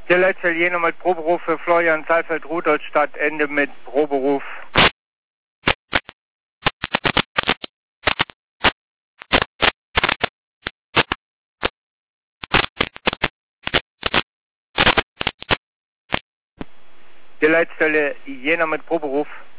Der letzte Jena mit Proberuf für Florian Saalfeld, Rudolstadt, Ende mit Proberuf. Der Leitstelle Jena mit Proberuf.